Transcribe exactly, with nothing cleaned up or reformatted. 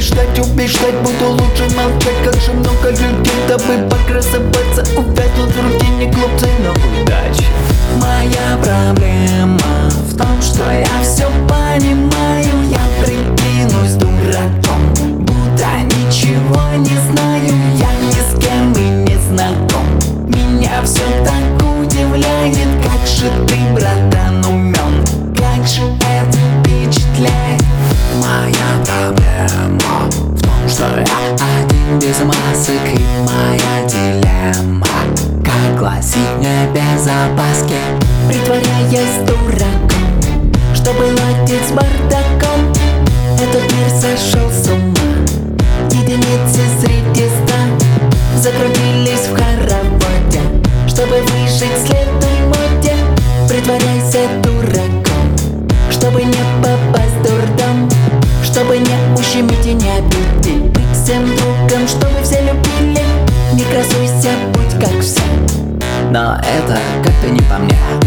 убеждать, убеждать, буду лучше молчать. Как же много людей, дабы покрасоваться, увязнут в рутине глупцы, но удачи. Моя проблема в том, что я все понимаю. Я прикинусь дураком, будто ничего не знаю. Я ни с кем и не знаком. Меня все так удивляет. Как же ты, братан, умен, как же это впечатляет. Моя проблема в том, что я один без масок. И моя дилемма, как гласит мне без опаски, притворяясь дураком, чтобы ладить с бардаком. Этот мир сошел с ума, единицы среди ста закрутились в хороводе. Чтобы выжить, следуй моде, притворяйся дураком, чтобы не попасть в дурдом, чтобы не ущемить и не обидеть. Быть всем другом, чтобы все любили. Не красуйся, будь как все, но это как-то не по мне.